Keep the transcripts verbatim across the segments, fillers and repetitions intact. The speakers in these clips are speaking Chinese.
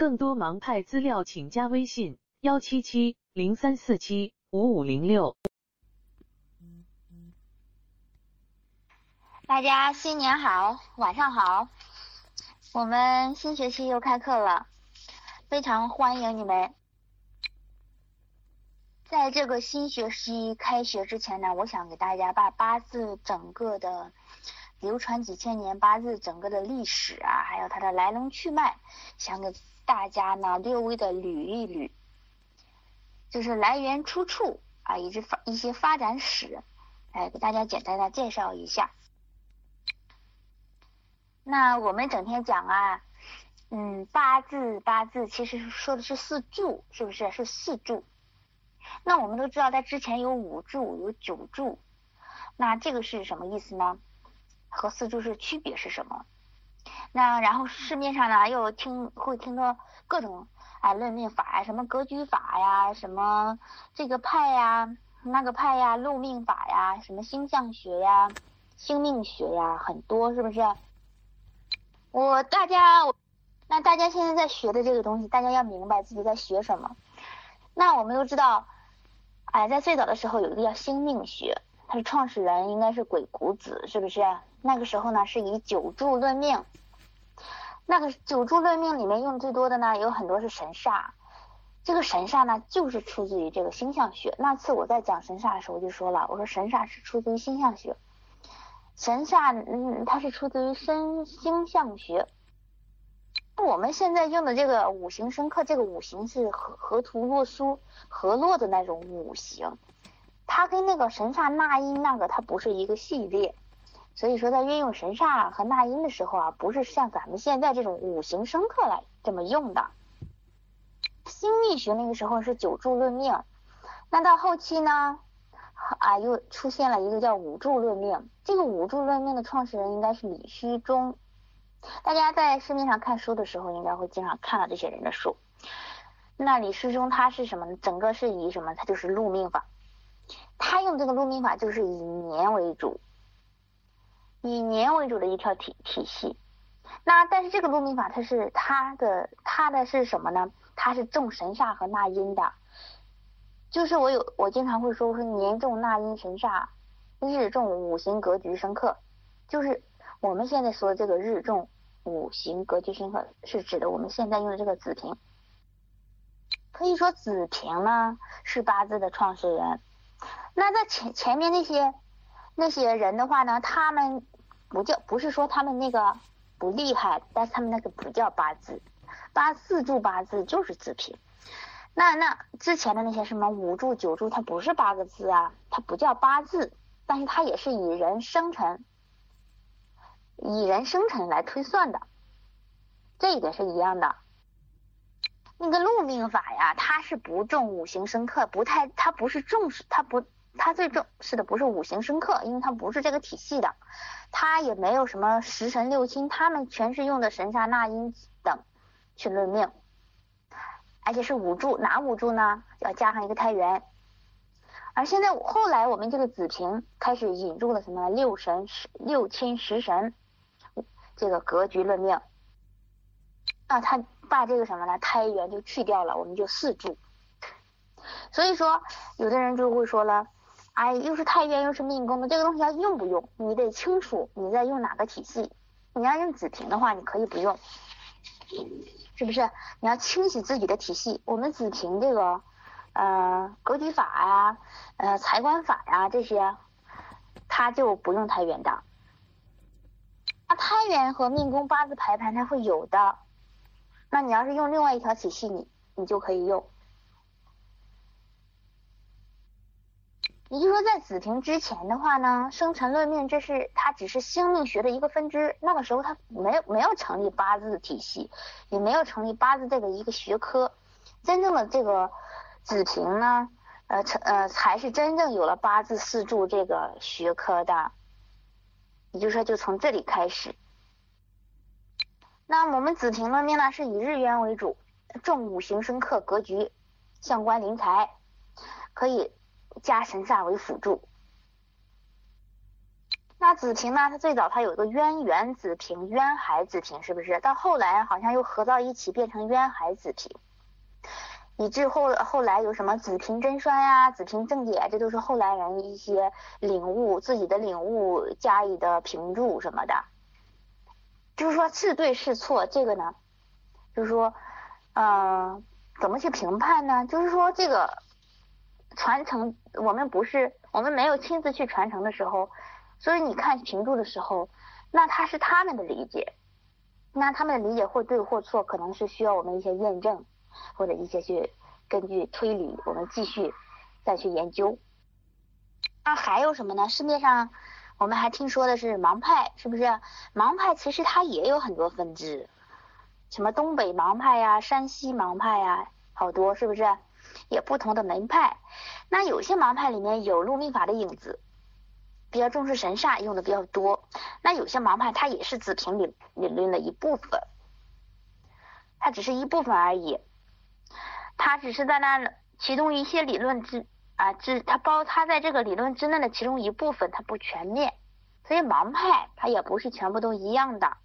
更多盲派资料请加微信幺七七零三四七五五零六。 大家新年好，晚上好，我们新学期又开课了，非常欢迎你们。在这个新学期开学之前呢，我想给大家把八字整个的流传几千年八字整个的历史啊，还有它的来龙去脉，想给大家呢略微的捋一捋，就是来源出处啊，以及发一些发展史，来给大家简单的介绍一下。那我们整天讲啊，嗯，八字八字其实说的是四柱，是不是？是四柱。那我们都知道，在之前有五柱，有九柱，那这个是什么意思呢？和四柱是区别是什么？那然后市面上呢又听会听到各种啊论命法呀，什么格局法呀，什么这个派呀，那个派呀，路命法呀，什么星象学呀，星命学呀，很多，是不是？我大家那大家现在在学的这个东西，大家要明白自己在学什么。那我们都知道，哎，在最早的时候有一个叫星命学，它的创始人应该是鬼谷子，是不是？那个时候呢是以九柱论命，那个九柱论命里面用最多的呢有很多是神煞，这个神煞呢就是出自于这个星象学。那次我在讲神煞的时候我就说了，我说神煞是出自于星象学，神煞嗯它是出自于星星象学。我们现在用的这个五行生克，这个五行是河河图洛书河洛的那种五行，它跟那个神煞纳音那个它不是一个系列，所以说在运用神煞和纳音的时候啊，不是像咱们现在这种五行生克来这么用的。星命学那个时候是九柱论命，那到后期呢啊又出现了一个叫五柱论命，这个五柱论命的创始人应该是李虚中。大家在市面上看书的时候应该会经常看到这些人的书。那李世忠他是什么呢？整个是以什么？他就是禄命法，他用这个禄命法就是以年为主，以年为主的一条体体系。那但是这个禄命法它是它的它的是什么呢？它是重神煞和纳音的，就是我有我经常会说是年重纳音神煞，日重五行格局生克，就是我们现在说的这个日重五行格局生克是指的我们现在用的这个子平。可以说子平呢是八字的创始人。那在前前面那些那些人的话呢，他们不叫不是说他们那个不厉害，但是他们那个不叫八字，八四柱八字就是子平。那那之前的那些什么五柱九柱，它不是八个字啊，它不叫八字，但是它也是以人生辰以人生辰来推算的，这一点是一样的。那个禄命法呀，它是不重五行生克，不太，它不是重视，它不，它最重视的不是五行生克，因为它不是这个体系的，它也没有什么十神六亲，他们全是用的神煞纳音等去论命，而且是五柱，哪五柱呢？要加上一个太元。而现在后来我们这个子平开始引入了什么六神六亲十神这个格局论命，那他把这个什么呢胎元就去掉了，我们就四柱。所以说有的人就会说了，哎，又是太元又是命宫的，这个东西要用不用你得清楚你在用哪个体系。你要用子平的话你可以不用，是不是？你要清洗自己的体系。我们子平这个呃格局法呀呃财官法呀这些它就不用太元的。那胎元和命宫八字排盘它会有的，那你要是用另外一条体系你你就可以用。也就是说在子平之前的话呢，生辰论命这是它只是星命学的一个分支，那个时候它没有没有成立八字体系，也没有成立八字这个一个学科。真正的这个子平呢呃呃才是真正有了八字四柱这个学科的，也就是说就从这里开始。那我们子平论命呢是以日元为主，重五行生克格局，相关临财，可以加神煞为辅助。 那子平呢，它最早它有一个渊源子平、渊海子平，是不是？到后来好像又合到一起变成渊海子平，以至后后来有什么子平真栓呀、子平正解，这都是后来人一些领悟自己的领悟加以的评注什么的。就是说是对是错，这个呢，就是说，呃，怎么去评判呢？就是说这个传承，我们不是我们没有亲自去传承的时候。所以你看评注的时候，那他是他们的理解，那他们的理解或对或错，可能是需要我们一些验证，或者一些去根据推理，我们继续再去研究。那还有什么呢？市面上我们还听说的是盲派，是不是？盲派其实它也有很多分支，什么东北盲派呀、山西盲派呀，好多，是不是？也不同的门派。那有些盲派里面有入命法的影子，比较重视神煞，用的比较多。那有些盲派它也是子平理理论的一部分，它只是一部分而已，它只是在那其中一些理论之啊之它包它在这个理论之内的其中一部分，它不全面，所以盲派它也不是全部都一样的。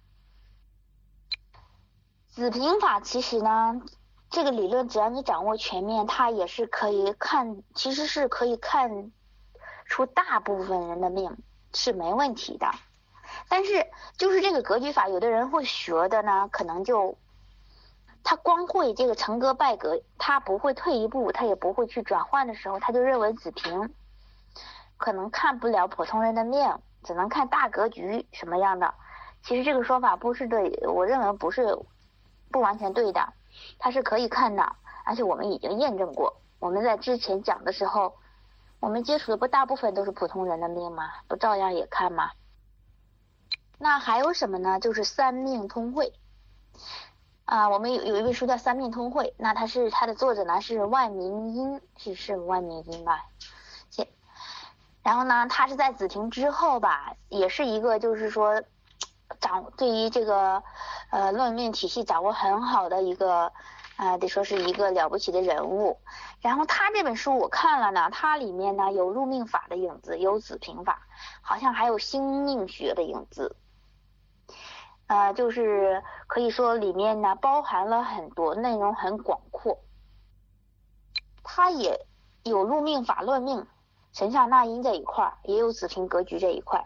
子平法其实呢，这个理论只要你掌握全面，它也是可以看，其实是可以看出大部分人的命是没问题的。但是就是这个格局法，有的人会学的呢，可能就他光会这个成格败格，他不会退一步，他也不会去转换的时候，他就认为子平可能看不了普通人的命，只能看大格局什么样的。其实这个说法不是对，我认为不是不完全对的，它是可以看的，而且我们已经验证过。我们在之前讲的时候，我们接触的不大部分都是普通人的命吗？不照样也看吗？那还有什么呢？就是三命通会啊，我们有有一本书叫《三命通会》，那它是它的作者呢是万明英，是是万明英吧？然后呢，他是在子平之后吧，也是一个就是说掌对于这个呃论命体系掌握很好的一个呃得说是一个了不起的人物。然后他这本书我看了呢，它里面呢有入命法的影子，有子平法，好像还有星命学的影子，呃就是可以说里面呢包含了很多，内容很广阔。它也有入命法论命，神煞纳音这一块，也有子平格局这一块。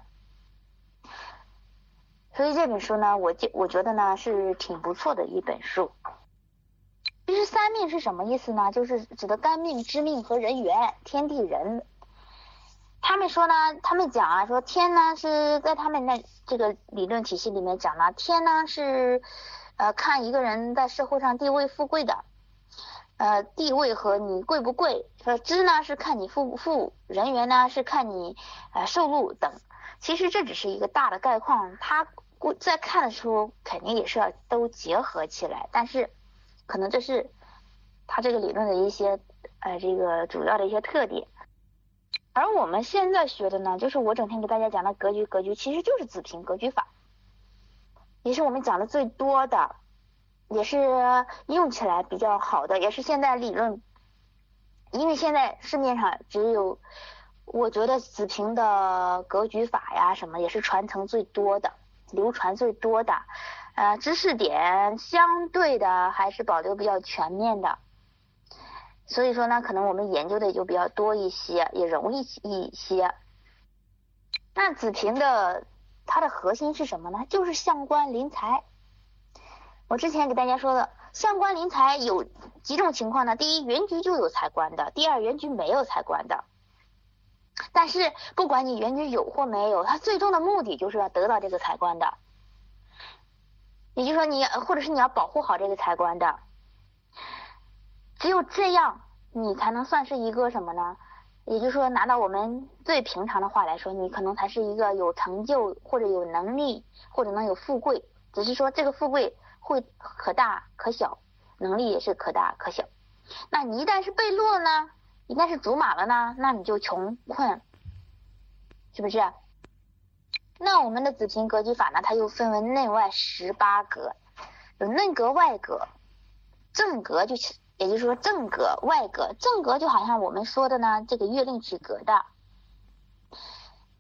所以这本书呢，我我觉得呢是挺不错的一本书。其实三命是什么意思呢？就是指的干命、支命和人缘，天地人。他们说呢，他们讲啊，说天呢是在他们那这个理论体系里面讲呢，天呢是呃看一个人在社会上地位富贵的，呃地位和你贵不贵，说支呢是看你富不富，人缘呢是看你呃收入等。其实这只是一个大的概况，他在看的时候肯定也是要都结合起来，但是可能这是他这个理论的一些呃这个主要的一些特点。而我们现在学的呢，就是我整天给大家讲的格局，格局其实就是子平格局法，也是我们讲的最多的，也是用起来比较好的，也是现在理论，因为现在市面上只有我觉得子平的格局法呀什么也是传承最多的，流传最多的，呃知识点相对的还是保留比较全面的。所以说呢，可能我们研究的也就比较多一些，也容易一些。那子平的它的核心是什么呢？就是相官临财。我之前给大家说的，相官临财有几种情况呢？第一，原局就有财官的；第二，原局没有财官的。但是不管你原局有或没有，它最终的目的就是要得到这个财官的，也就是说你或者是你要保护好这个财官的。只有这样你才能算是一个什么呢？也就是说拿到我们最平常的话来说，你可能才是一个有成就或者有能力或者能有富贵，只是说这个富贵会可大可小，能力也是可大可小。那你一旦是被落呢，一旦是竹马了呢，那你就穷困，是不是？那我们的子平格局法呢，它又分为内外十八格，有内格外格，正格就是也就是说正格外格，正格就好像我们说的呢这个月令体格的，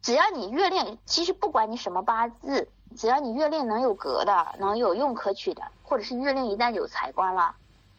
只要你月令，其实不管你什么八字，只要你月令能有格的，能有用可取的，或者是月令一旦有财官了，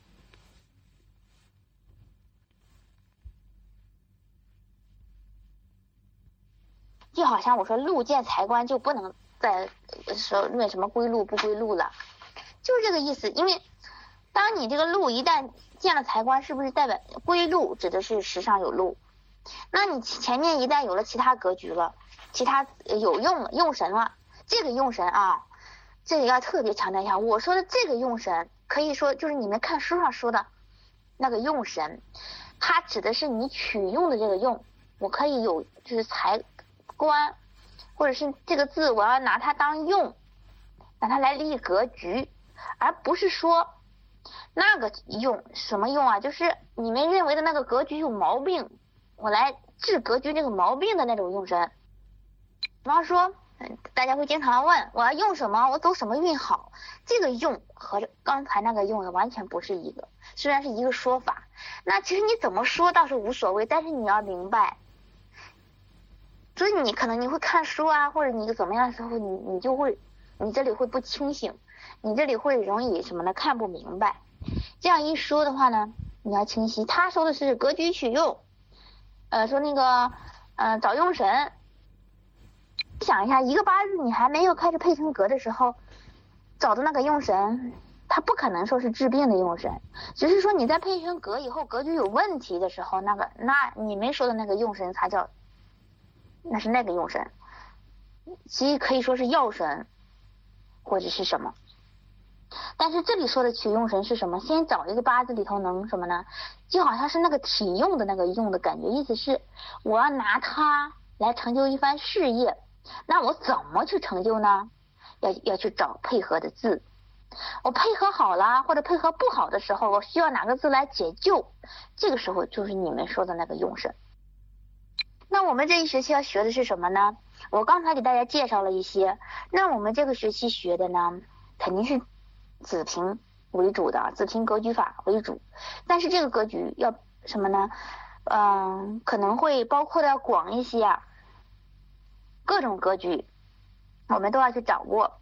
就好像我说禄见财官就不能再说论什么归禄不归禄了，就是这个意思。因为当你这个禄一旦见了财官，是不是代表归禄指的是时上有禄？那你前面一旦有了其他格局了，其他有用了用神了，这个用神啊，这个要特别强调一下，我说的这个用神可以说就是你们看书上说的那个用神，它指的是你取用的这个用，我可以有就是财官，或者是这个字我要拿它当用，拿它来立格局，而不是说那个用什么用啊，就是你们认为的那个格局有毛病，我来治格局这个毛病的那种用神。比方说大家会经常问我要用什么，我走什么运好，这个用和刚才那个用的完全不是一个，虽然是一个说法，那其实你怎么说倒是无所谓，但是你要明白，所以你可能你会看书啊，或者你怎么样的时候，你你就会你这里会不清醒，你这里会容易什么呢，看不明白。这样一说的话呢，你要清晰，他说的是格局取用，呃说那个呃找用神，想一下一个八字你还没有开始配成格的时候找的那个用神，他不可能说是治病的用神，只是说你在配成格以后格局有问题的时候，那个那你们说的那个用神才叫那是那个用神，其实可以说是药神或者是什么。但是这里说的取用神是什么？先找一个八字里头能什么呢？就好像是那个体用的那个用的感觉，意思是我要拿它来成就一番事业，那我怎么去成就呢？要要去找配合的字，我配合好了或者配合不好的时候，我需要哪个字来解救，这个时候就是你们说的那个用神。那我们这一学期要学的是什么呢？我刚才给大家介绍了一些，那我们这个学期学的呢，肯定是子平为主的，子平格局法为主，但是这个格局要什么呢？嗯，可能会包括的要广一些啊，各种格局我们都要去掌握。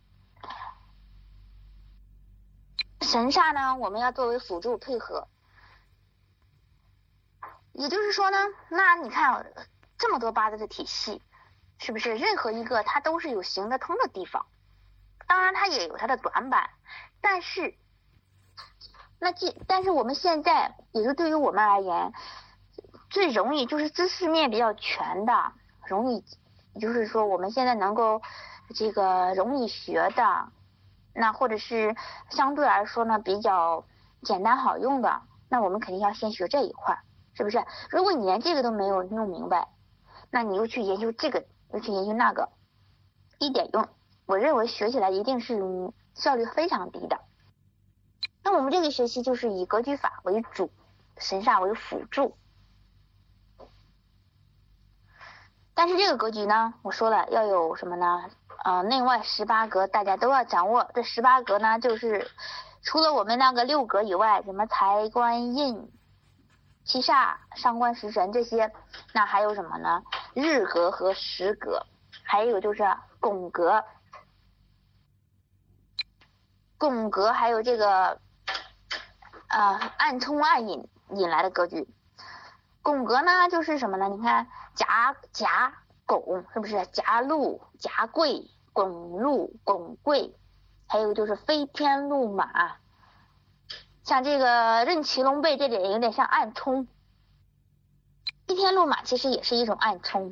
神煞呢，我们要作为辅助配合。也就是说呢，那你看这么多八字的体系，是不是任何一个它都是有行得通的地方？当然它也有它的短板，但是那既但是我们现在也就对于我们而言，最容易就是知识面比较全的，容易就是说我们现在能够这个容易学的，那或者是相对来说呢比较简单好用的，那我们肯定要先学这一块，是不是？如果你连这个都没有弄明白，那你又去研究这个又去研究那个，一点用，我认为学起来一定是效率非常低的。那我们这个学期就是以格局法为主，神煞为辅助。但是这个格局呢，我说了要有什么呢？呃，内外十八格大家都要掌握。这十八格呢，就是除了我们那个六格以外，什么财官印、七煞、伤官食神这些，那还有什么呢？日格和时格，还有就是拱格，拱格还有这个呃暗冲暗引引来的格局。拱格呢就是什么呢？你看甲甲拱是不是？甲禄甲贵，拱禄拱贵，还有就是飞天禄马，像这个任骑龙背这点有点像暗冲，飞天禄马其实也是一种暗冲。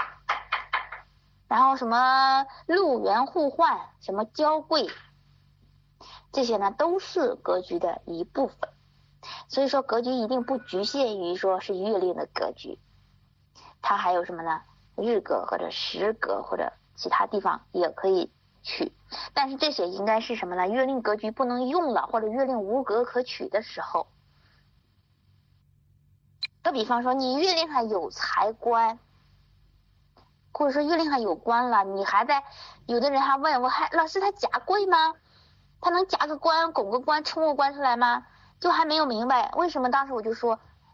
然后什么禄元互换，什么交贵，这些呢都是格局的一部分。所以说格局一定不局限于说是月令的格局，它还有什么呢？日格或者时格或者其他地方也可以取，但是这些应该是什么呢？月令格局不能用了，或者月令无格可取的时候。就比方说你月令上有财官，或者说月令上有官了，你还在有的人还问我，还老师他甲贵吗？他能甲个官拱个官冲个官出来吗？就还没有明白为什么当时我就说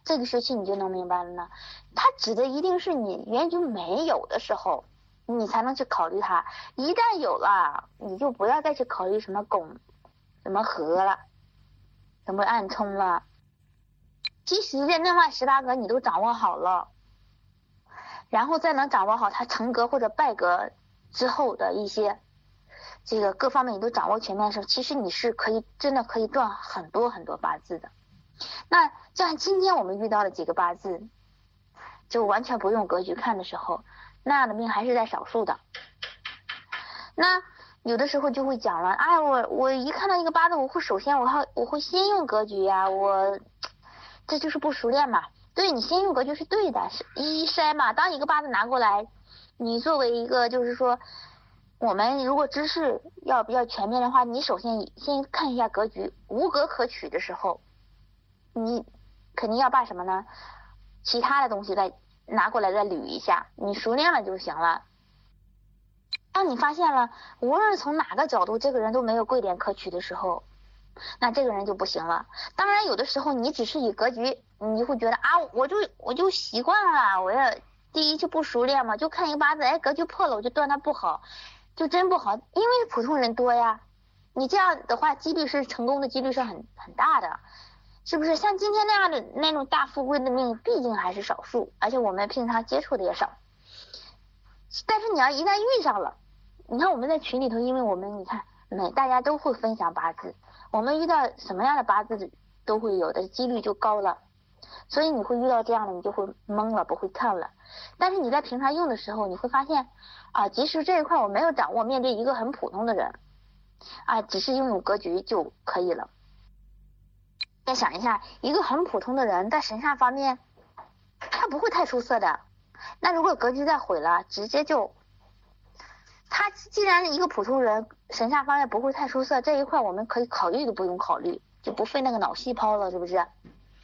这个时期你就能明白了呢？它指的一定是你原局没有的时候，你才能去考虑它。一旦有了，你就不要再去考虑什么拱、什么合了，什么暗冲了。即使这内外十八格你都掌握好了，然后再能掌握好它成格或者败格之后的一些这个各方面你都掌握全面的时候，其实你是可以真的可以赚很多很多八字的。那像今天我们遇到的几个八字，就完全不用格局看的时候，那样的命还是在少数的。那有的时候就会讲了，哎，我我一看到一个八字，我会首先我还我会先用格局呀、啊，我这就是不熟练嘛。对，你先用格局是对的，是一筛嘛。当一个八字拿过来，你作为一个就是说，我们如果知识要比较全面的话，你首先先看一下格局，无格可取的时候，你肯定要把什么呢？其他的东西再拿过来再捋一下，你熟练了就行了。当你发现了无论是从哪个角度这个人都没有贵点可取的时候，那这个人就不行了。当然有的时候你只是以格局，你就会觉得啊，我就我就习惯了，我要第一就不熟练嘛，就看一个八字，哎，格局破了我就断它不好，就真不好，因为普通人多呀。你这样的话几率是成功的几率是很很大的，是不是？像今天那样的那种大富贵的命毕竟还是少数，而且我们平常接触的也少。但是你要一旦遇上了，你看我们在群里头，因为我们你看每大家都会分享八字，我们遇到什么样的八字都会有的几率就高了，所以你会遇到这样的你就会懵了，不会看了。但是你在平常用的时候，你会发现啊，即使这一块我没有掌握，面对一个很普通的人啊，只是拥有格局就可以了。再想一下，一个很普通的人在神煞方面他不会太出色的，那如果格局再毁了，直接就他既然一个普通人神煞方面不会太出色，这一块我们可以考虑都不用考虑，就不费那个脑细胞了，是不是？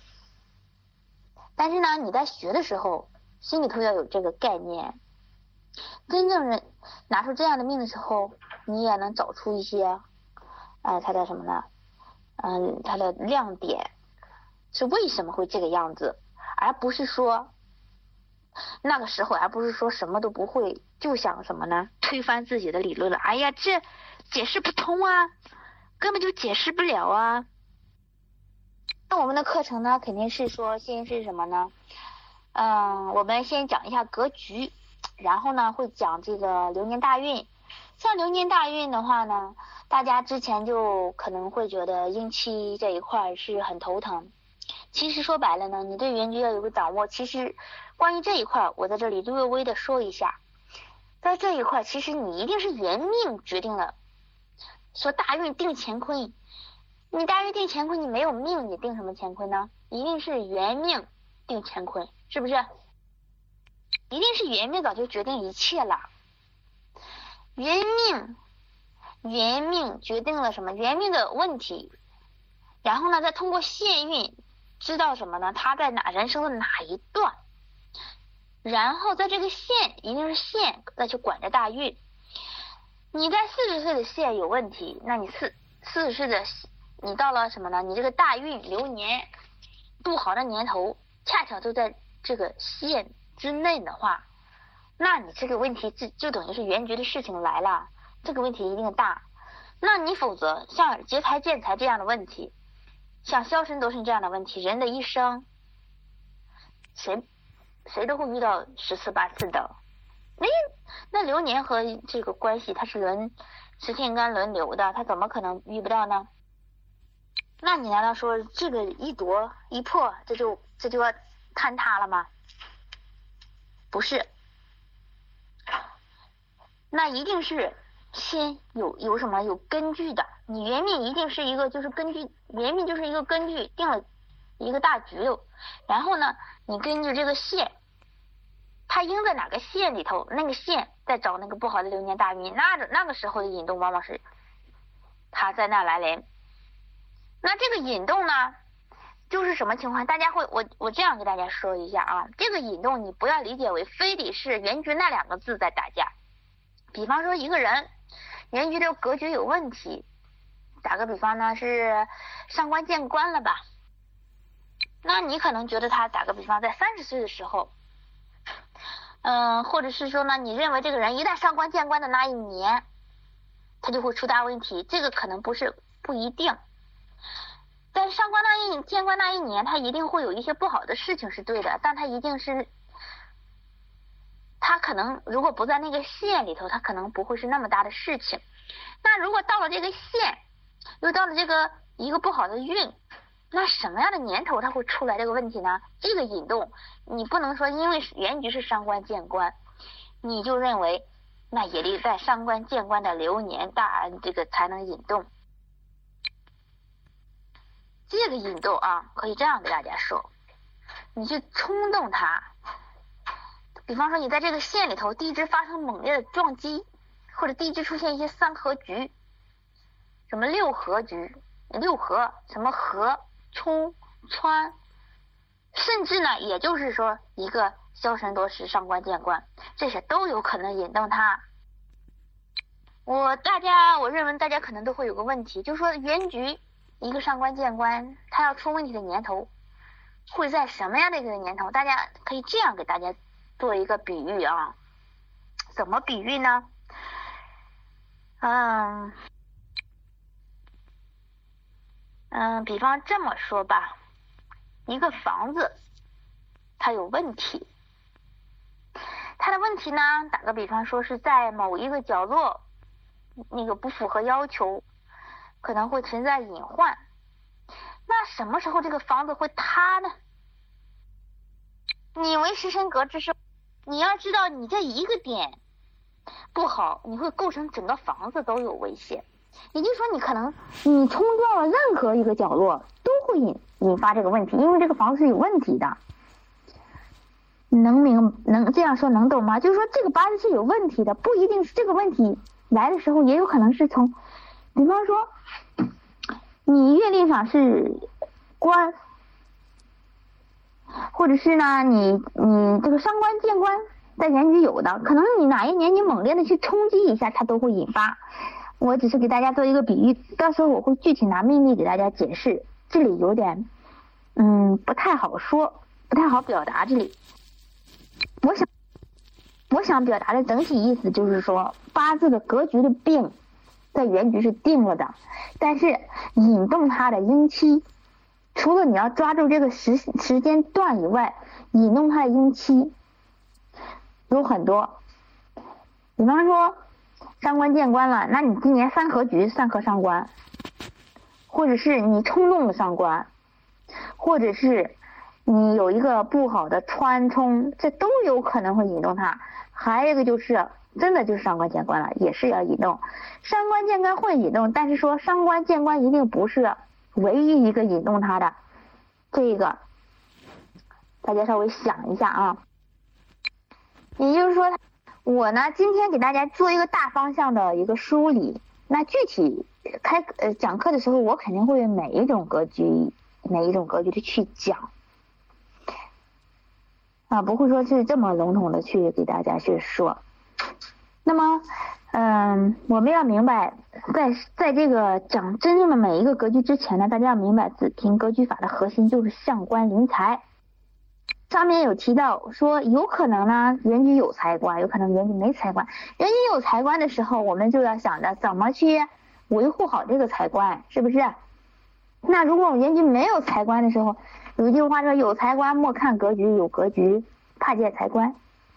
但是呢，你在学的时候心里头要有这个概念，真正人拿出这样的命的时候，你也能找出一些呃他的什么呢嗯他的亮点是为什么会这个样子，而不是说那个时候而不是说什么都不会就想什么呢推翻自己的理论了，哎呀这解释不通啊，根本就解释不了啊。那我们的课程呢肯定是说先是什么呢嗯，我们先讲一下格局，然后呢会讲这个流年大运。像流年大运的话呢，大家之前就可能会觉得阴期这一块是很头疼，其实说白了呢，你对原局要有个掌握。其实关于这一块我在这里略微的说一下，在这一块其实你一定是原命决定了，说大运定乾坤，你大运定乾坤，你没有命你定什么乾坤呢？一定是原命定乾坤，是不是？一定是原命早就决定一切了，原命原命决定了什么？原命的问题，然后呢再通过现运知道什么呢？他在哪人生的哪一段，然后在这个线一定是线再去管着大运。你在四十岁的线有问题，那你四四十岁的你到了什么呢？你这个大运流年不好的年头恰巧就在这个线之内的话，那你这个问题就就等于是原局的事情来了，这个问题一定大。那你否则像劫财见财这样的问题，像消身夺身这样的问题，人的一生谁谁都会遇到十次八次的。那那流年和这个关系它是轮是天干轮流的，它怎么可能遇不到呢？那你难道说这个一夺一破这就这就要坍塌了吗？不是，那一定是先有有什么有根据的。你原命一定是一个就是根据，原命就是一个根据定了一个大局的，然后呢你根据这个线它应在哪个线里头，那个线再找那个不好的流年大运，那那个时候的引动往往是它在那来临。那这个引动呢就是什么情况？大家会我我这样给大家说一下啊，这个引动你不要理解为非得是原局那两个字在打架。比方说一个人原局的格局有问题，打个比方呢是上官见官了吧， 那你可能觉得他打个比方，在三十岁的时候，嗯，或者是说呢，你认为这个人一旦上官见官的那一年，他就会出大问题，这个可能不是不一定。但是上官那一见官那一年，他一定会有一些不好的事情是对的，但他一定是，他可能如果不在那个线里头，他可能不会是那么大的事情。那如果到了这个线，又到了这个一个不好的运，那什么样的年头它会出来这个问题呢？这个引动，你不能说因为原局是伤官见官，你就认为那也得在伤官见官的流年大这个才能引动。这个引动啊，可以这样给大家说，你去冲动它，比方说你在这个线里头地支发生猛烈的撞击，或者地支出现一些三合局，什么六合局，六合什么合冲穿，甚至呢也就是说一个枭神夺食上官见官，这些都有可能引动它。我大家我认为大家可能都会有个问题，就是说原局一个上官见官，它要出问题的年头会在什么样的一个年头？大家可以这样给大家做一个比喻啊。怎么比喻呢？嗯嗯，比方这么说吧，一个房子它有问题，它的问题呢，打个比方说是在某一个角落那个不符合要求，可能会存在隐患。那什么时候这个房子会塌呢？你为食神格之时，你要知道你这一个点不好，你会构成整个房子都有危险。也就是说，你可能你冲撞了任何一个角落都会引引发这个问题，因为这个房子是有问题的。能明能这样说能懂吗？就是说这个八字是有问题的，不一定是这个问题来的时候，也有可能是从，比方说你月令上是官，或者是呢你你这个伤官见官在原局有的，可能你哪一年你猛烈的去冲击一下，它都会引发。我只是给大家做一个比喻，到时候我会具体拿命例给大家解释，这里有点嗯不太好说，不太好表达。这里我想我想表达的整体意思就是说，八字的格局的病在原局是定了的，但是引动它的阴期，除了你要抓住这个时时间段以外，引动它的阴期有很多。比方说伤官见官了，那你今年三合局三合伤官，或者是你冲动的伤官，或者是你有一个不好的穿冲，这都有可能会引动它。还有一个就是真的就是伤官见官了，也是要引动。伤官见官会引动，但是说伤官见官一定不是唯一一个引动它的，这个大家稍微想一下啊。也就是说我呢今天给大家做一个大方向的一个梳理，那具体开呃讲课的时候，我肯定会每一种格局每一种格局的去讲啊，不会说是这么笼统的去给大家去说。那么嗯，我们要明白，在在这个讲真正的每一个格局之前呢，大家要明白子平格局法的核心就是相官临财。上面有提到说有可能呢原局有财官，有可能原局没财官。原局有财官的时候，我们就要想着怎么去维护好这个财官，是不是？那如果我原局没有财官的时候，有一句话说有财官莫看格局，有格局怕见财官。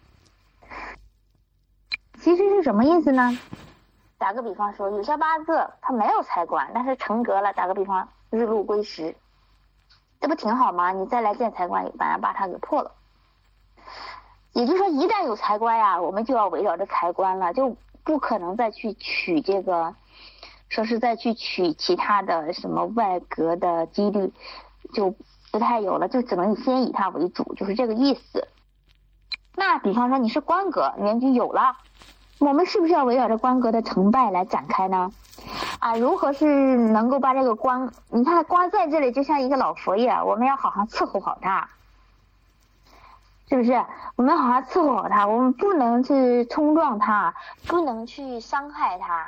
其实是什么意思呢？打个比方说，有些八字它没有财官，但是成格了，打个比方日禄归时，这不挺好吗？你再来见财官，反而把它给破了。也就是说，一旦有财官呀，我们就要围绕着财官了，就不可能再去取这个，说是再去取其他的什么外格的几率就不太有了，就只能先以它为主，就是这个意思。那比方说你是官格，原局有了，我们是不是要围绕着官格的成败来展开呢？啊，如何是能够把这个官，你看官在这里就像一个老佛爷，我们要好好伺候好他，是不是？我们好好伺候好他，我们不能去冲撞他，不能去伤害他，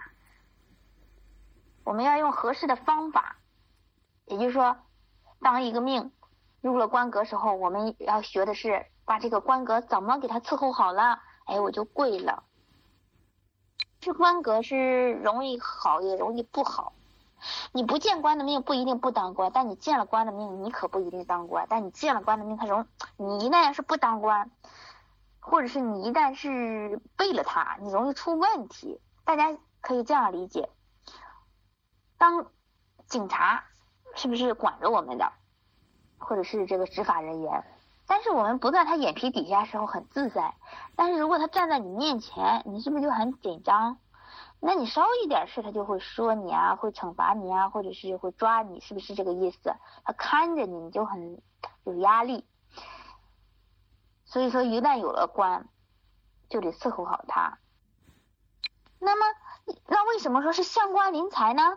我们要用合适的方法。也就是说，当一个命入了官格时候，我们要学的是把这个官格怎么给它伺候好了，哎，我就贵了。这官格是容易好也容易不好。你不见官的命不一定不当官，但你见了官的命，你可不一定当官。但你见了官的命，它容你一旦要是不当官，或者是你一旦是背了它，你容易出问题。大家可以这样理解，当警察是不是管着我们的，或者是这个执法人员，但是我们不在他眼皮底下的时候很自在，但是如果他站在你面前，你是不是就很紧张？那你稍一点事他就会说你啊，会惩罚你啊，或者是会抓你，是不是这个意思？他看着你，你就很有压力。所以说一旦有了官，就得伺候好他。那么那为什么说是相官临财呢？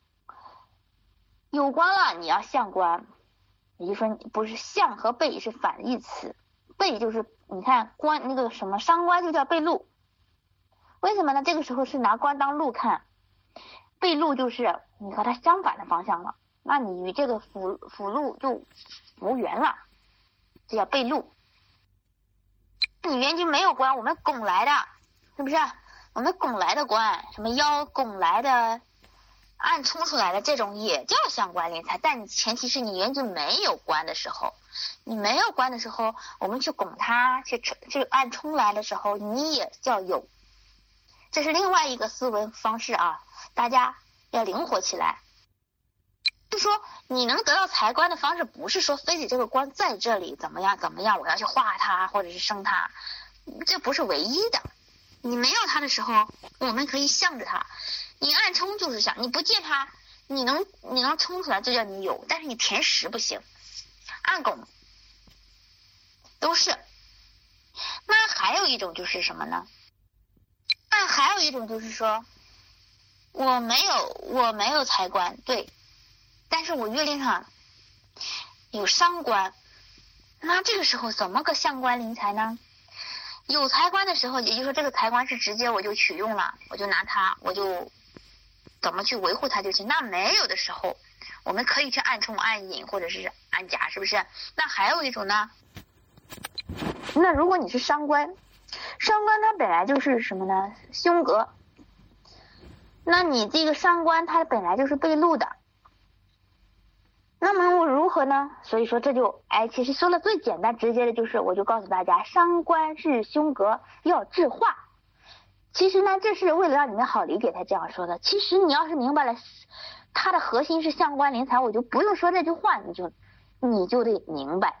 有官了你要相官，也就是说不是相和背是反义词，背就是你看官那个什么伤官就叫背禄。为什么呢？这个时候是拿官当禄看，背禄就是你和他相反的方向了，那你与这个辅辅禄就无缘了，这叫背禄。你原局没有官，我们拱来的，是不是？我们拱来的官，什么腰拱来的，暗冲出来的这种也叫相官临财，但你前提是你原局没有官的时候，你没有官的时候，我们去拱它，去去暗冲来的时候，你也叫有。这是另外一个思维方式啊，大家要灵活起来。就说你能得到财官的方式，不是说非得这个官在这里怎么样怎么样，我要去化它或者是生它，这不是唯一的。你没有它的时候，我们可以向着它，你暗冲就是想，你不借它，你能你能冲出来，就叫你有，但是你填实不行，暗拱都是。那还有一种就是什么呢？那还有一种就是说，我没有我没有财官，对，但是我月令上有伤官，那这个时候怎么个相官临财呢？有财官的时候，也就是说这个财官是直接我就取用了，我就拿它，我就怎么去维护它就行。那没有的时候，我们可以去暗冲暗引或者是暗甲，是不是？那还有一种呢，那如果你是伤官，伤官它本来就是什么呢？凶格。那你这个伤官它本来就是被禄的，那么我如何呢？所以说这就哎，其实说的最简单直接的就是，我就告诉大家，伤官是凶格，要制化。其实呢，这是为了让你们好理解才这样说的。其实你要是明白了，它的核心是相官临财，我就不用说这句话，你就你就得明白。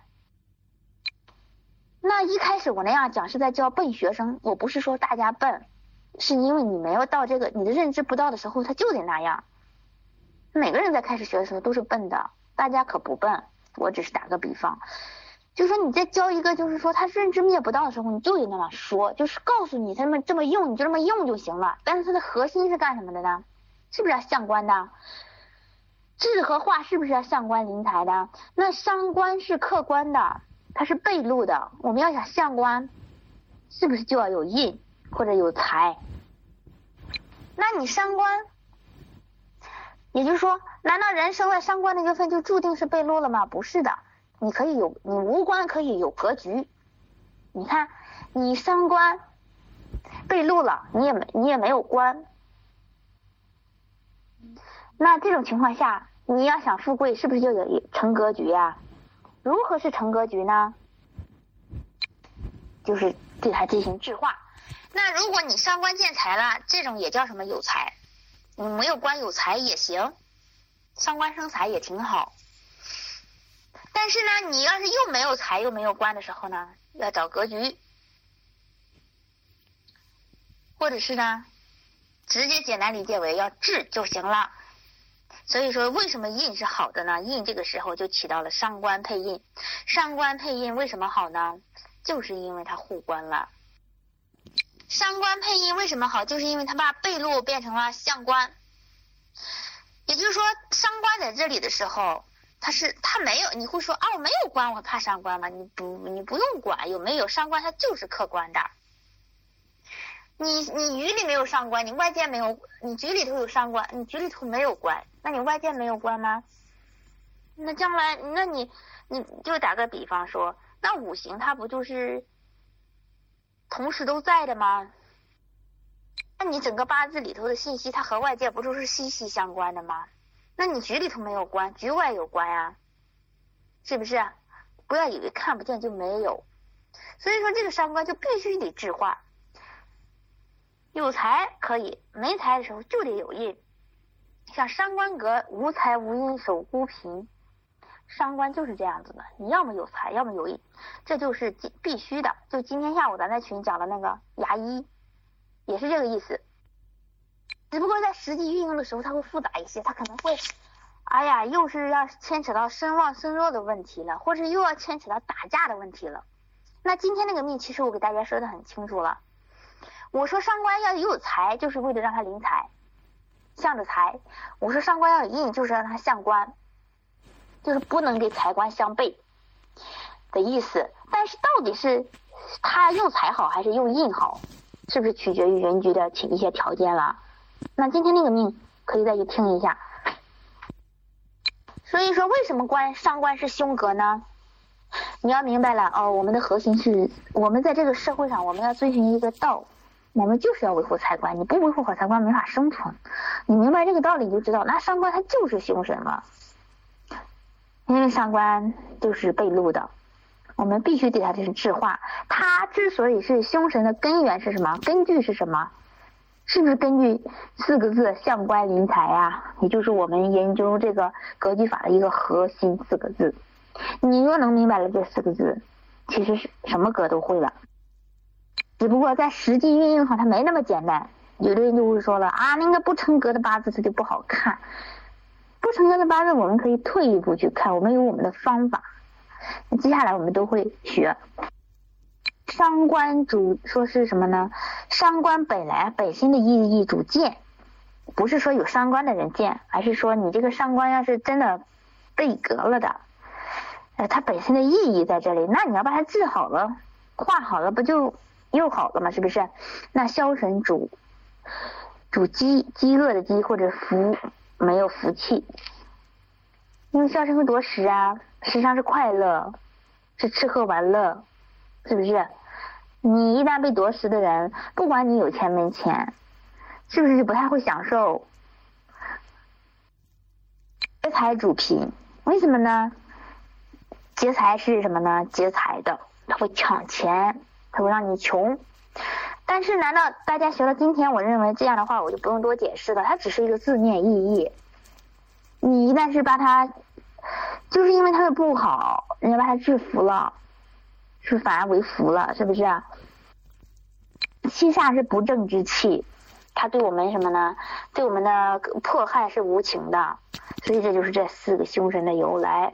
那一开始我那样讲是在教笨学生，我不是说大家笨，是因为你没有到这个你的认知不到的时候，他就得那样。每个人在开始学的时候都是笨的，大家可不笨，我只是打个比方，就是说你在教一个就是说他认知灭不到的时候，你就得那么说，就是告诉你他们这么用，你就这么用就行了。但是它的核心是干什么的呢？是不是要相官的？制和化是不是要相官临财的？那伤官是客观的，它是被禄的，我们要想相官是不是就要有印或者有财？那你伤官，也就是说，难道人生了伤官的月份就注定是被禄了吗？不是的，你可以有，你无官可以有格局。你看你伤官被禄了，你也没你也没有官，那这种情况下你要想富贵，是不是就有成格局呀？如何是成格局呢？就是对它进行制化。那如果你伤官见财了，这种也叫什么有财？你没有官有财也行，伤官生财也挺好。但是呢，你要是又没有财又没有官的时候呢，要找格局，或者是呢，直接简单理解为要治就行了。所以说为什么印是好的呢？印这个时候就起到了伤官配印。伤官配印为什么好呢？就是因为它护官了。伤官配印为什么好？就是因为它把被禄变成了相官。也就是说伤官在这里的时候，它是它没有，你会说啊我没有官我怕伤官吗？你不你不用管有没有伤官，它就是客观的。你你局里没有伤官，你外界没有，你局里头有伤官，你局里头没有官，那你外界没有官吗？ 那将来，那你你就打个比方说，那五行它不就是同时都在的吗？那你整个八字里头的信息，它和外界不都是息息相关的吗？那你局里头没有关，局外有关呀，是不是？不要以为看不见就没有。所以说这个伤官就必须得制化，有财可以，没财的时候就得有印。像伤官格无财无印守孤贫，伤官就是这样子的，你要么有财，要么有印，这就是必须的。就今天下午咱在群讲的那个牙医也是这个意思，只不过在实际运用的时候它会复杂一些，它可能会哎呀又是要牵扯到身旺身弱的问题了，或者又要牵扯到打架的问题了。那今天那个命其实我给大家说的很清楚了，我说伤官要有财就是为了让他临财向着财，我说伤官要有印就是让他向官，就是不能给财官相悖的意思。但是到底是他用财好还是用印好，是不是取决于人局的一些条件了？那今天那个命可以再去听一下。所以说为什么官伤官是凶格呢？你要明白了哦，我们的核心是我们在这个社会上我们要遵循一个道，我们就是要维护财官，你不维护好财官没法生存。你明白这个道理你就知道，那伤官他就是凶神了，因为伤官就是被禄的，我们必须对他这是制化。他之所以是凶神的根源是什么？根据是什么？是不是根据四个字向官临财啊？也就是我们研究这个格局法的一个核心四个字。你若能明白了这四个字，其实是什么格都会了，只不过在实际运用上它没那么简单。有的人就会说了啊，那个不成格的八字它就不好看。不成格的八字我们可以退一步去看，我们有我们的方法，接下来我们都会学。伤官主说是什么呢？伤官本来本身的意义主见，不是说有伤官的人见，而是说你这个伤官要是真的被格了的，呃，它本身的意义在这里，那你要把它治好了化好了不就又好了吗？是不是？那枭神主主饥，饥饿的饥，或者福没有福气，因为枭神会夺食啊，实际上是快乐，是吃喝玩乐，是不是？你一旦被夺食的人，不管你有钱没钱，是不是就不太会享受？劫财主贫，为什么呢？劫财是什么呢？劫财的，他会抢钱，他会让你穷。但是难道大家学到今天，我认为这样的话我就不用多解释了，它只是一个字面意义。你一旦是把它，就是因为它的不好，人家把它制服了，是反而为福了，是不是？七煞是不正之气，它对我们什么呢？对我们的迫害是无情的，所以这就是这四个凶神的由来。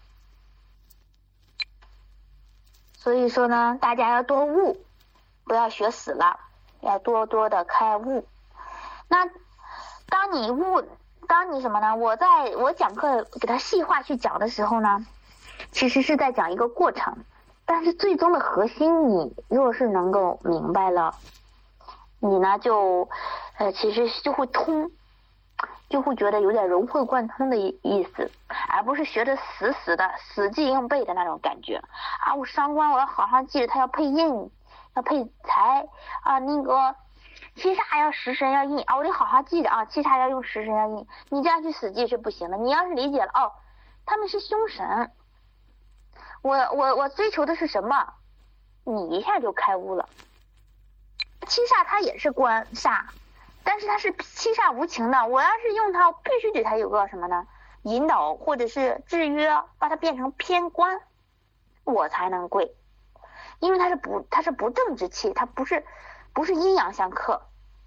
所以说呢，大家要多悟，不要学死了，要多多的开悟。那当你悟，当你什么呢？我在我讲课给他细化去讲的时候呢，其实是在讲一个过程，但是最终的核心你若是能够明白了，你呢就呃其实就会通，就会觉得有点融会贯通的意思，而不是学得死死的死记硬背的那种感觉啊！我伤官我要好好记着，它要配印，要配财啊，那个七煞要食神要印啊，我得好好记着啊，七煞要用食神要印。你这样去死记是不行的。你要是理解了哦，他们是凶神，我我我追求的是什么，你一下就开悟了。七煞它也是官煞，但是它是七煞无情的，我要是用它，我必须对它有个什么呢？引导或者是制约，把它变成偏官，我才能贵。因为它是不它是不正之气，它不是不是阴阳相克，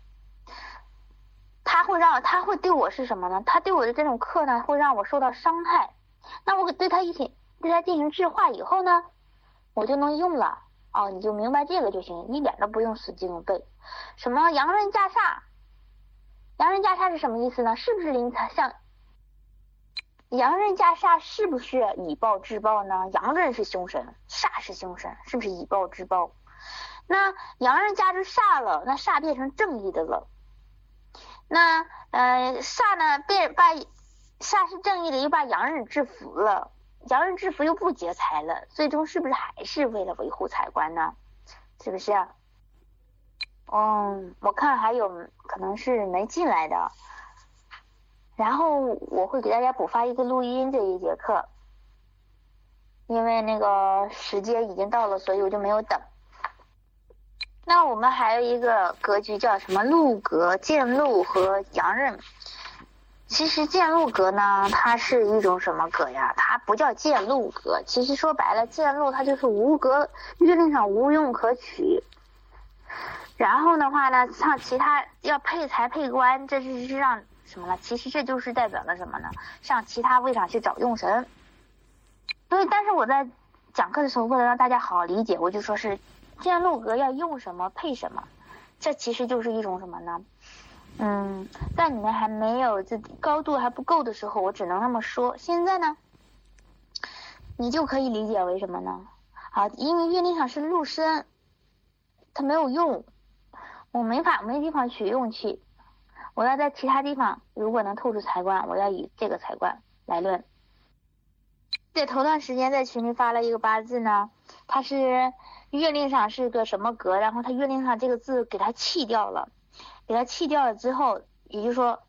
它会让它会对我是什么呢？它对我的这种克呢，会让我受到伤害。那我对它一起对它进行制化以后呢，我就能用了。哦，你就明白这个就行，一点都不用死记硬背。什么阳刃驾煞？阳刃驾煞是什么意思呢？是不是临财像阳刃驾煞是不是以暴制暴呢？阳刃是凶神，煞是凶神，是不是以暴制暴？那阳刃驾着煞了，那煞变成正义的了。那呃煞呢变把煞是正义的又把阳刃制服了，阳刃制服又不劫财了，最终是不是还是为了维护财官呢？是不是？嗯，我看还有可能是没进来的，然后我会给大家补发一个录音这一节课，因为那个时间已经到了，所以我就没有等。那我们还有一个格局叫什么禄格、见禄和阳刃。其实见禄格呢，它是一种什么格呀？它不叫见禄格，其实说白了，见禄它就是无格，月令上无用可取。然后的话呢，像其他要配财配官，这是是让什么呢？其实这就是代表了什么呢？上其他位上去找用神。所以，但是我在讲课的时候，为了让大家好好理解，我就说是见禄格要用什么配什么，这其实就是一种什么呢？嗯，在你们还没有自己高度还不够的时候，我只能那么说。现在呢，你就可以理解为什么呢？好，因为月令上是禄身，它没有用，我没法没地方取用去，我要在其他地方如果能透出财官，我要以这个财官来论。这头段时间在群里发了一个八字呢，它是月令上是个什么格，然后它月令上这个字给它弃掉了。给它弃掉了之后，也就是说，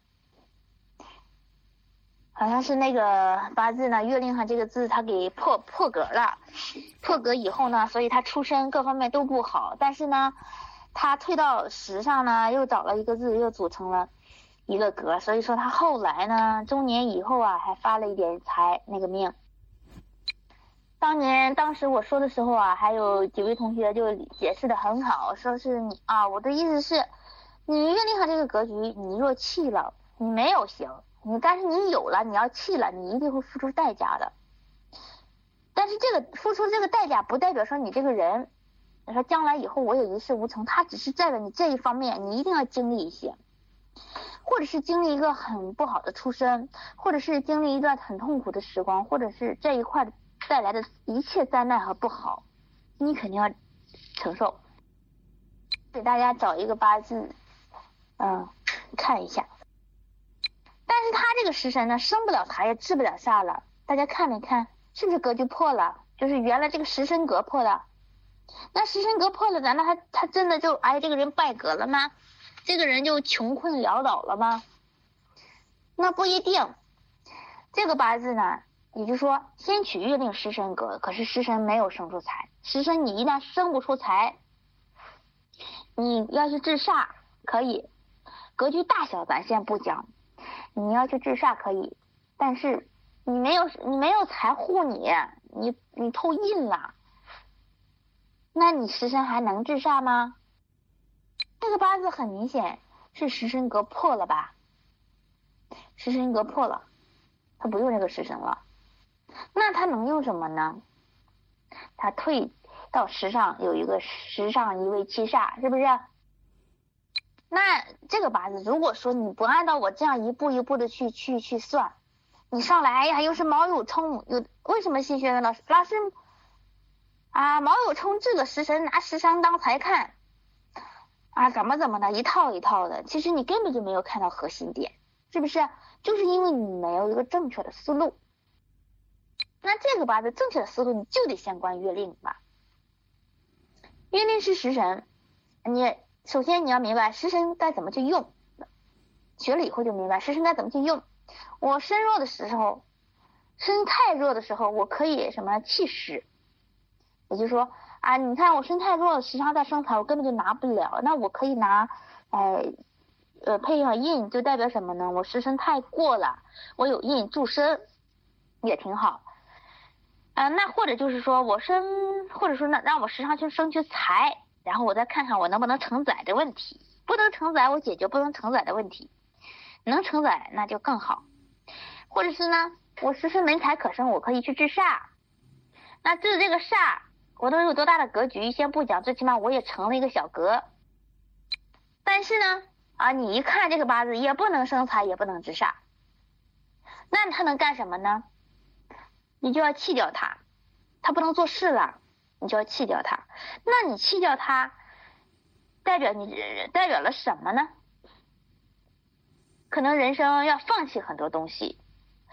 好像是那个八字呢，月令上这个字它给破破格了，破格以后呢，所以他出身各方面都不好，但是呢，他退到时上呢，又找了一个字，又组成了一个格，所以说他后来呢，中年以后啊，还发了一点财那个命。当年当时我说的时候啊，还有几位同学就解释的很好，说是啊，我的意思是。你月令上这个格局，你若弃了，你没有行，你但是你有了，你要弃了，你一定会付出代价的。但是这个付出这个代价，不代表说你这个人，你说将来以后我也一事无成，他只是在了你这一方面，你一定要经历一些，或者是经历一个很不好的出身，或者是经历一段很痛苦的时光，或者是这一块带来的一切灾难和不好，你肯定要承受。给大家找一个八字。嗯，看一下，但是他这个食神呢，生不了财也治不了煞了。大家看没看？是不是格局破了？就是原来这个食神格破了。那食神格破了，难道他他真的就哎这个人败格了吗？这个人就穷困潦倒了吗？那不一定。这个八字呢，也就是说，先取月令食神格，可是食神没有生出财。食神你一旦生不出财，你要去治煞可以。格局大小咱先不讲，你要去治煞可以，但是你没有你没有财护你，你你透印了，那你食神还能治煞吗？这个八字很明显是食神格破了吧？食神格破了，他不用这个食神了，那他能用什么呢？他退到时上有一个时上一位七煞，是不是？那这个八字，如果说你不按照我这样一步一步的去去去算，你上来哎呀又是卯酉冲，有为什么新学员老师老师啊卯酉冲这个食神拿食神当财看啊怎么怎么的一套一套的，其实你根本就没有看到核心点，是不是？就是因为你没有一个正确的思路。那这个八字正确的思路，你就得先观月令吧。月令是食神，你。首先你要明白食神该怎么去用，学了以后就明白食神该怎么去用。我身弱的时候，身太弱的时候，我可以什么弃食，也就是说啊，你看我身太弱，时常在生财，我根本就拿不了，那我可以拿，呃呃配上印，就代表什么呢？我食神太过了，我有印助身，也挺好。啊、呃，那或者就是说我身，或者说呢，让我时常去生去财。然后我再看看我能不能承载的问题，不能承载我解决不能承载的问题，能承载那就更好。或者是呢，我食神没财可生，我可以去治煞。那治这个煞，我都有多大的格局先不讲，最起码我也成了一个小格。但是呢，啊，你一看这个八字也不能生财，也不能治煞，那他能干什么呢？你就要弃掉它，他不能做事了。你就要弃掉它，那你弃掉它，代表你代表了什么呢？可能人生要放弃很多东西，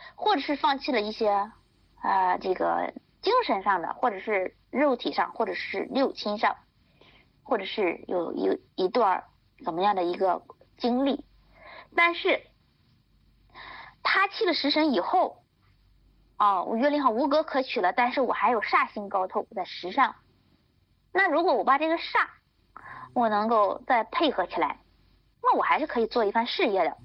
或者是放弃了一些啊、呃、这个精神上的，或者是肉体上，或者是六亲上，或者是有一一段怎么样的一个经历，但是他弃了食神以后，哦，我月令上无格可取了，但是我还有煞星高透在食上，那如果我把这个煞我能够再配合起来，那我还是可以做一番事业的。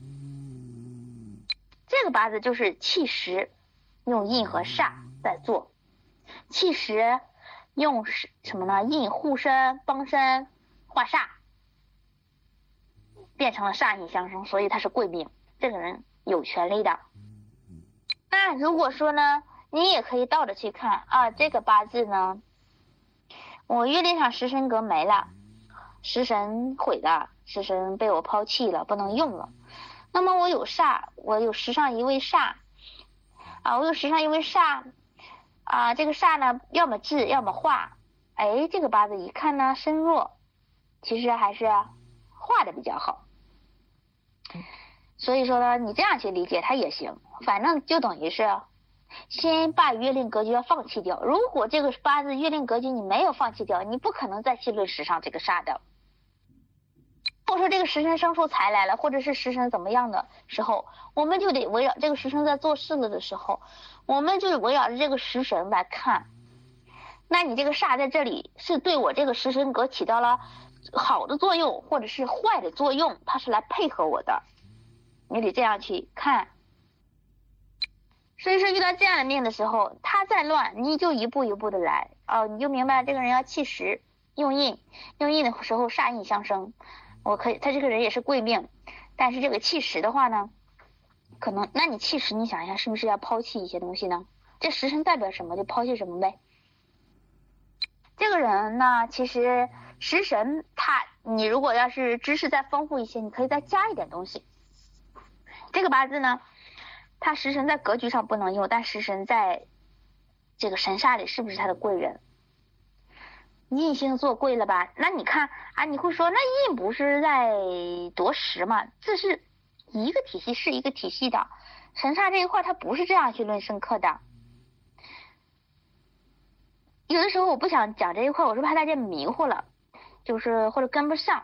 这个八字就是弃食用印和煞在做，弃食用什么呢？印护身帮身化煞，变成了煞印相生，所以他是贵命，这个人有权利的。那如果说呢，你也可以倒着去看啊，这个八字呢，我月令上食神格没了，食神毁了，食神被我抛弃了，不能用了。那么我有煞，我有食上一位煞啊，我有食上一位煞啊，这个煞呢，要么治，要么化。哎，这个八字一看呢，身弱，其实还是化的比较好。所以说呢，你这样去理解它也行，反正就等于是先把月令格局要放弃掉。如果这个八字月令格局你没有放弃掉，你不可能再去论食上这个煞的。或者说这个食神生出财来了，或者是食神怎么样的时候，我们就得围绕这个食神在做事了的时候，我们就围绕着这个食神来看。那你这个煞在这里是对我这个食神格起到了好的作用，或者是坏的作用，它是来配合我的，你得这样去看。所以说遇到这样的命的时候，他再乱，你就一步一步的来哦，你就明白这个人要弃食用印，用印的时候煞印相生。我可以，他这个人也是贵命，但是这个弃食的话呢，可能，那你弃食，你想一下是不是要抛弃一些东西呢？这食神代表什么，就抛弃什么呗。这个人呢，其实食神他，你如果要是知识再丰富一些，你可以再加一点东西。这个八字呢，他食神在格局上不能用，但食神在这个神煞里是不是他的贵人？印星做贵了吧？那你看啊，你会说那印不是在夺食吗？这是一个体系是一个体系的，神煞这一块它不是这样去论深刻的。有的时候我不想讲这一块，我是怕大家迷糊了，就是或者跟不上。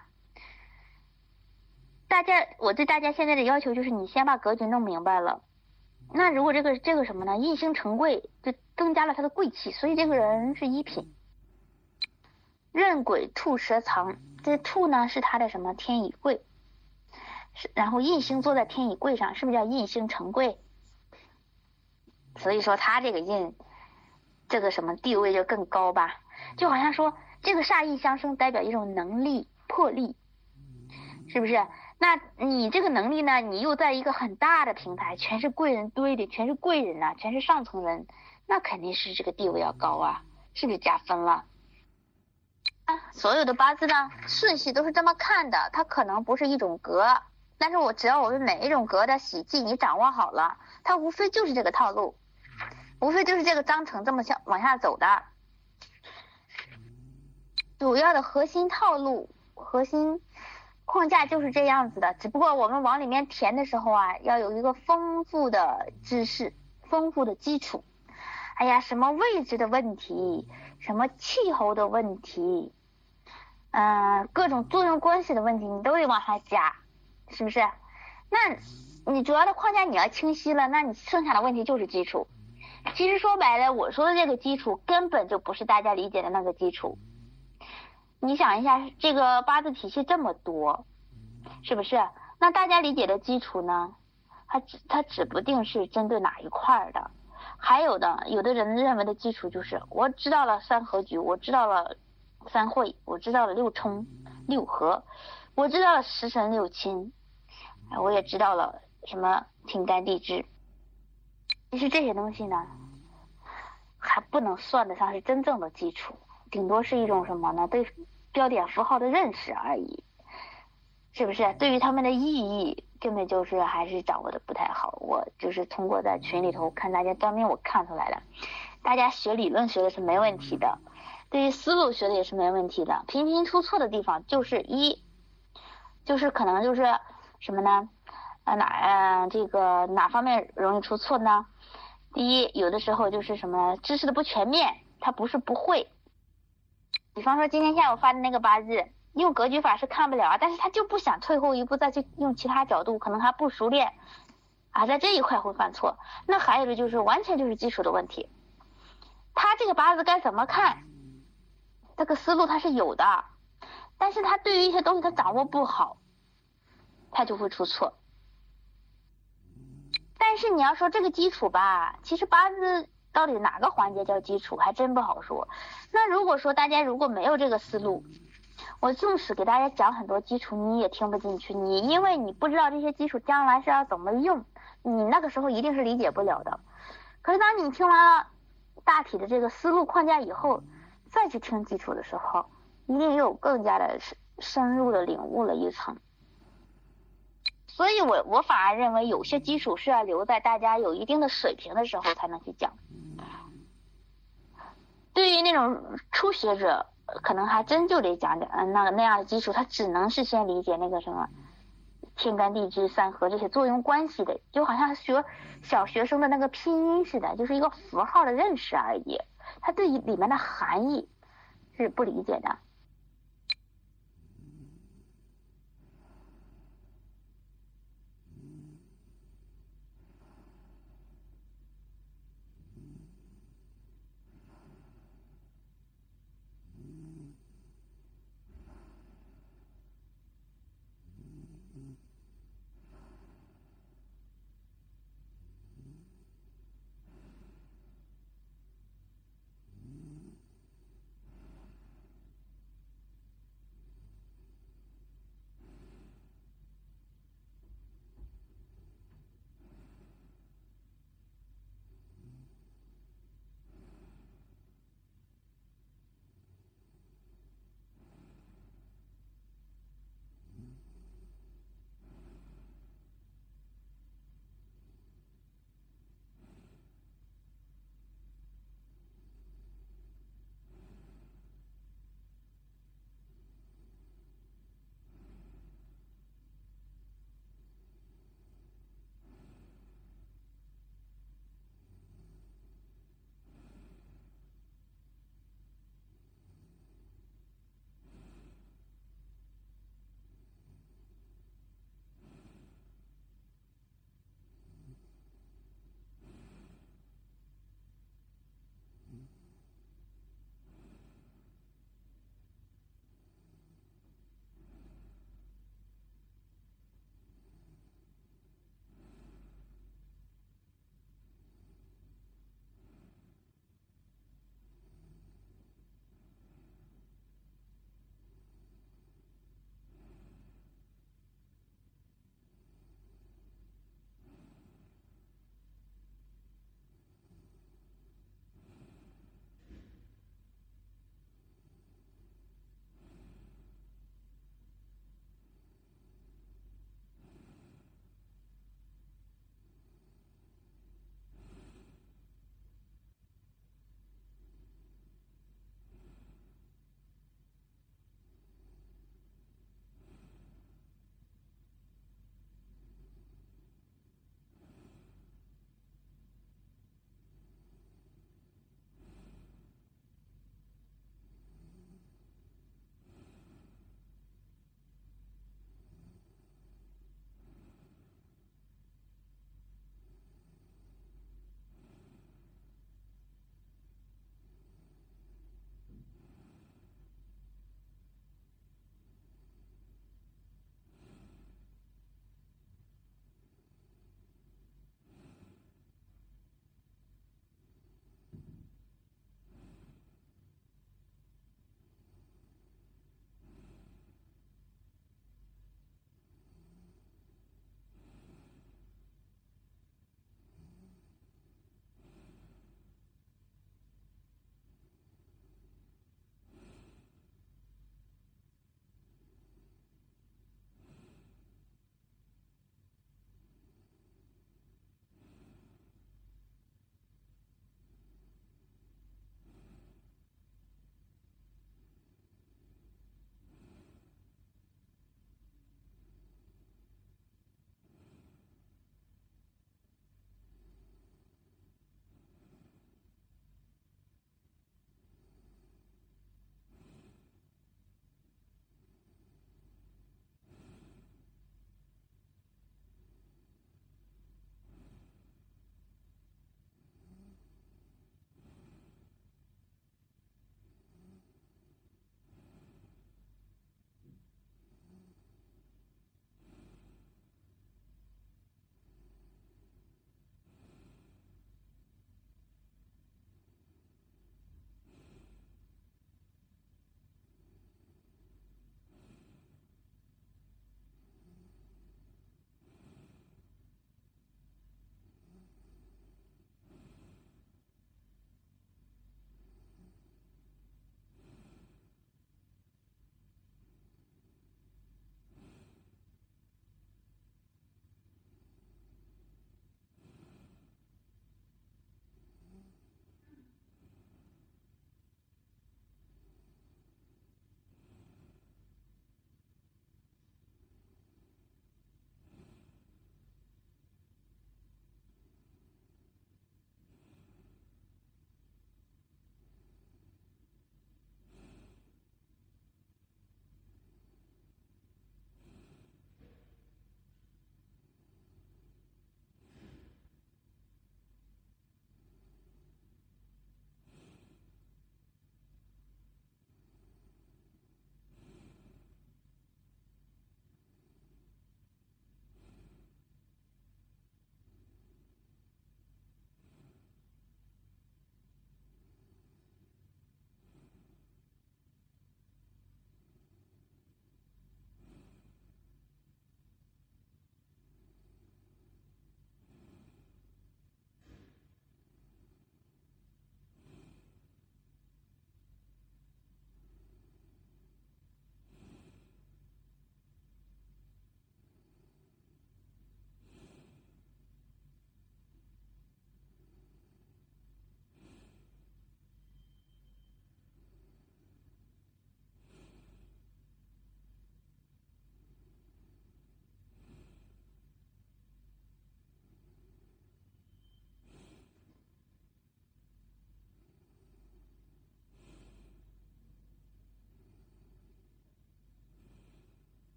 大家，我对大家现在的要求就是你先把格局弄明白了。那如果这个这个什么呢？印星成贵，就增加了他的贵气，所以这个人是一品。壬癸兔蛇藏，这兔呢是他的什么天乙贵，是然后印星坐在天乙贵上，是不是叫印星成贵？所以说他这个印，这个什么地位就更高吧？就好像说这个煞印相生代表一种能力魄力，是不是？那你这个能力呢，你又在一个很大的平台，全是贵人堆的，全是贵人呐、啊，全是上层人，那肯定是这个地位要高啊，是不是加分了？所有的八字呢顺序都是这么看的，它可能不是一种格，但是我只要我们每一种格的喜忌你掌握好了，它无非就是这个套路，无非就是这个章程这么向往下走的，主要的核心套路核心框架就是这样子的，只不过我们往里面填的时候啊，要有一个丰富的知识，丰富的基础。哎呀，什么位置的问题，什么气候的问题，嗯、呃，各种作用关系的问题，你都得往上加，是不是？那你主要的框架你要清晰了，那你剩下的问题就是基础。其实说白了，我说的这个基础根本就不是大家理解的那个基础。你想一下，这个八字体系这么多，是不是？那大家理解的基础呢，它指它指不定是针对哪一块的。还有的，有的人认为的基础就是我知道了三合局，我知道了三会，我知道了六冲六合，我知道了食神六亲，我也知道了什么天干地支。其实这些东西呢，还不能算得上是真正的基础，顶多是一种什么呢？对标点符号的认识而已，是不是？对于他们的意义根本就是还是掌握的不太好。我就是通过在群里头看大家当面我看出来了，大家学理论学的是没问题的，对于思路学的也是没问题的，频频出错的地方就是一就是可能就是什么呢？ 啊哪呃这个哪方面容易出错呢？第一，有的时候就是什么知识的不全面，他不是不会。比方说今天下午发的那个八字，用格局法是看不了，但是他就不想退后一步再去用其他角度，可能还不熟练啊，在这一块会犯错。那还有的就是完全就是基础的问题，他这个八字该怎么看，这个思路他是有的，但是他对于一些东西他掌握不好，他就会出错。但是你要说这个基础吧，其实八字到底哪个环节叫基础还真不好说。那如果说大家如果没有这个思路，我纵使给大家讲很多基础你也听不进去，你因为你不知道这些基础将来是要怎么用，你那个时候一定是理解不了的。可是当你听完了大体的这个思路框架以后，再去听基础的时候，一定有更加的深入的领悟了一层。所以我我反而认为有些基础是要留在大家有一定的水平的时候才能去讲。对于那种初学者，可能还真就得讲讲嗯那那样的基础，他只能是先理解那个什么天干地支三合这些作用关系的，就好像学小学生的那个拼音似的，就是一个符号的认识而已，他对于里面的含义是不理解的。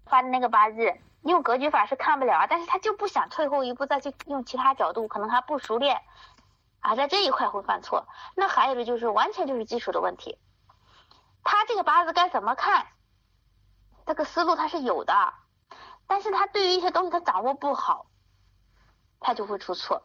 发的那个八字，用格局法是看不了，但是他就不想退后一步再去用其他角度，可能他不熟练啊，在这一块会犯错。那还有的就是完全就是基础的问题，他这个八字该怎么看，这个思路他是有的，但是他对于一些东西他掌握不好，他就会出错。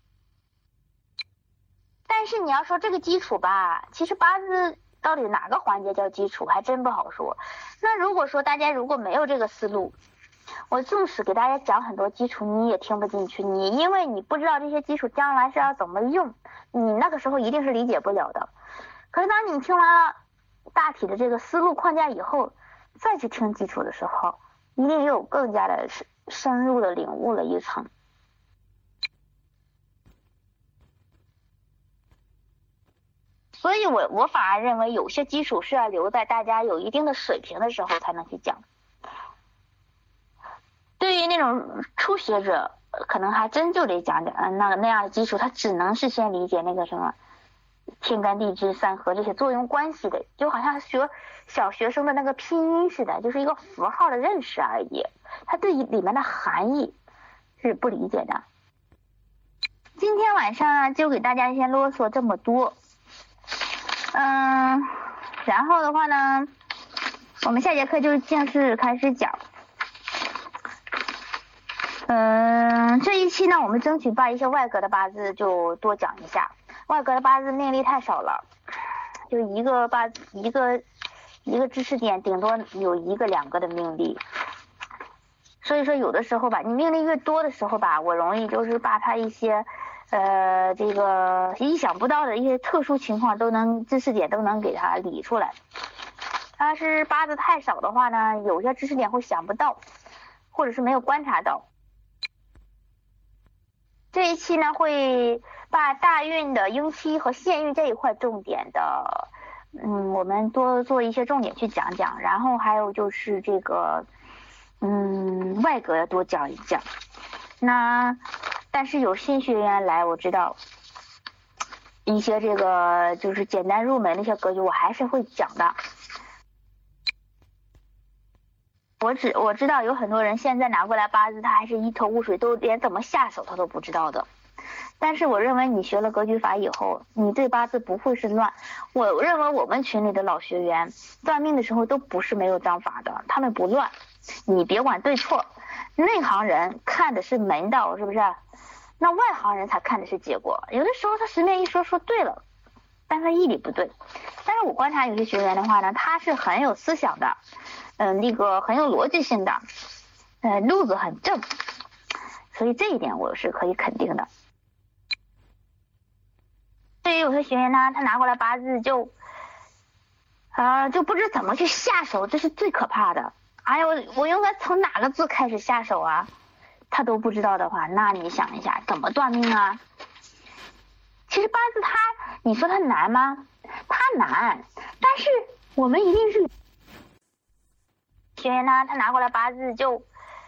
但是你要说这个基础吧，其实八字到底哪个环节叫基础还真不好说。那如果说大家如果没有这个思路，我纵使给大家讲很多基础你也听不进去，你因为你不知道这些基础将来是要怎么用，你那个时候一定是理解不了的。可是当你听完了大体的这个思路框架以后，再去听基础的时候，一定有更加的深入的领悟了一层。所以我我反而认为有些基础是要留在大家有一定的水平的时候才能去讲。对于那种初学者，可能还真就得讲讲嗯那个那样的基础，他只能是先理解那个什么天干地支三合这些作用关系的，就好像学小学生的那个拼音似的，就是一个符号的认识而已，他对里面的含义是不理解的。今天晚上就给大家先啰嗦这么多。嗯，然后的话呢，我们下节课就正式开始讲。嗯，这一期呢，我们争取把一些外格的八字就多讲一下。外格的八字命例太少了，就一个八一个一个知识点，顶多有一个两个的命例。所以说，有的时候吧，你命例越多的时候吧，我容易就是把它一些。呃，这个意想不到的一些特殊情况都能知识点都能给它理出来。但是八字太少的话呢，有些知识点会想不到，或者是没有观察到。这一期呢，会把大运的应期和现运这一块重点的，嗯，我们多做一些重点去讲讲。然后还有就是这个，嗯，外格多讲一讲。那。但是有新学员来，我知道一些这个就是简单入门那些格局，我还是会讲的。我只我知道有很多人现在拿过来八字，他还是一头雾水，都连怎么下手他都不知道的。但是我认为你学了格局法以后，你对八字不会是乱。我认为我们群里的老学员断命的时候都不是没有章法的，他们不乱。你别管对错，内行人看的是门道，是不是？那外行人才看的是结果，有的时候他随便一说说对了，但他义理不对。但是我观察有些学员的话呢，他是很有思想的，嗯、呃，那个很有逻辑性的，呃，路子很正，所以这一点我是可以肯定的。对于有些学员呢，他拿过来八字就，呃，就不知怎么去下手，这是最可怕的。哎呀，我我应该从哪个字开始下手啊？他都不知道的话，那你想一下怎么断命啊？其实八字它，你说它难吗？它难，但是我们一定是学员呢，他拿过来八字就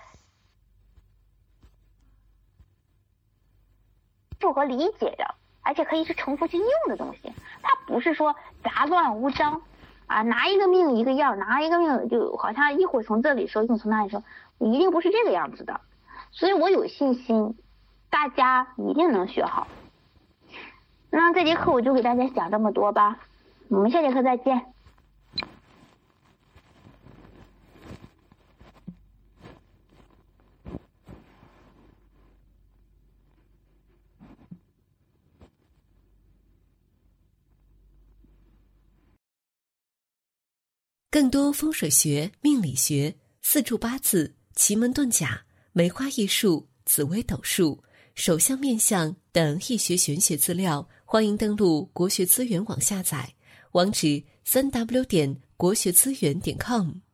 符合理解的，而且可以是重复去用的东西，它不是说杂乱无章啊，拿一个命一个样，拿一个命就好像一会儿从这里说，一会儿从那里说，一定不是这个样子的。所以我有信心大家一定能学好。那这节课我就给大家讲这么多吧，我们下节课再见。 更多风水学、命理学、四柱八字、奇门遁甲、梅花易数、紫微斗数、手相面相等易学玄学资料，欢迎登录国学资源网下载，网址三 w 点国学资源点 com。